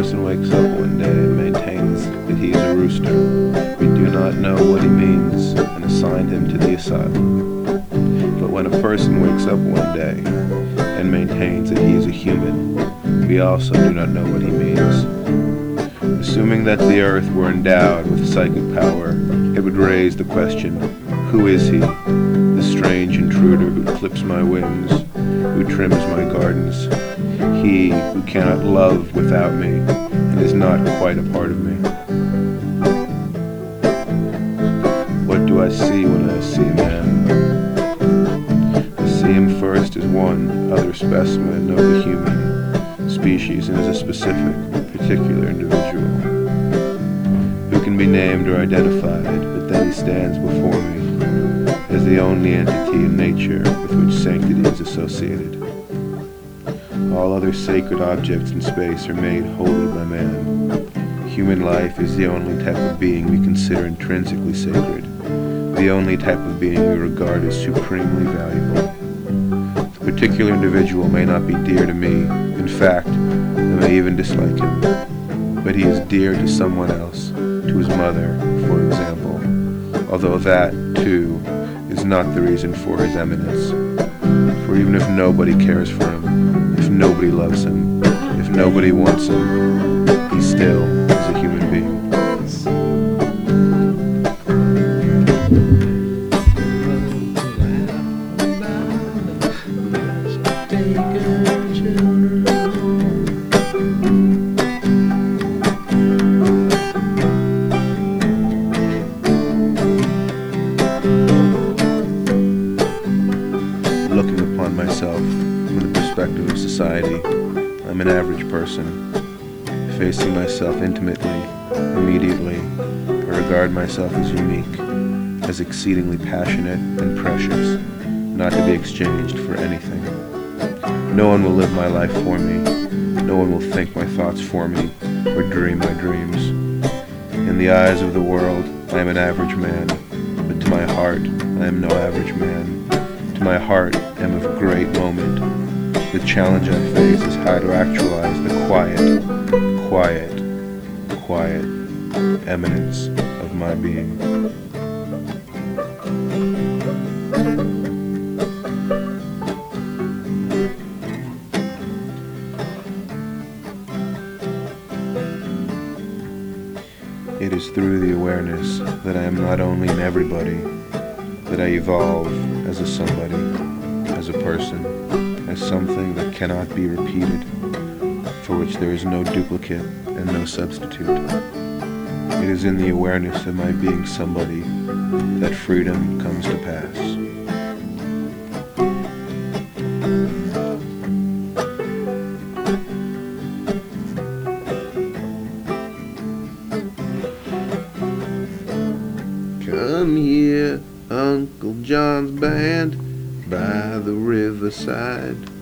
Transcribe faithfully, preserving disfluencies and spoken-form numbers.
person wakes up one day and maintains that he is a rooster, we do not know what he means and assign him to the asylum. But when a person wakes up one day and maintains that he is a human, we also do not know what he means. Assuming that the earth were endowed with psychic power, it would raise the question, who is he? The strange intruder who clips my wings, who trims my gardens, he who cannot love without me and is not quite a part of me. What do I see when I see man? I see him first as one other specimen of the human species and as a specific, particular individual who can be named or identified, but then he stands before me as the only entity in nature with which sanctity is associated. All other sacred objects in space are made holy by man. Human life is the only type of being we consider intrinsically sacred, the only type of being we regard as supremely valuable. The particular individual may not be dear to me. In fact, I may even dislike him, but he is dear to someone else, to his mother, for example, although that, too, is not the reason for his eminence. For even if nobody cares for him, if nobody loves him, if nobody wants him, he still is a human being. Looking upon myself from the perspective of society, I'm an average person. Facing myself intimately, immediately, I regard myself as unique, as exceedingly passionate and precious, not to be exchanged for anything. No one will live my life for me. No one will think my thoughts for me or dream my dreams. In the eyes of the world, I am an average man, but to my heart, I am no average man. To my heart, I am of great moment. The challenge I face is how to actualize the quiet, quiet, quiet eminence of my being. It is through the awareness that I am not only an everybody, that I evolve as a somebody, as a person, as something that cannot be repeated, for which there is no duplicate and no substitute. It is in the awareness of my being somebody that freedom comes to pass. Come here, Uncle John's band, by the riverside.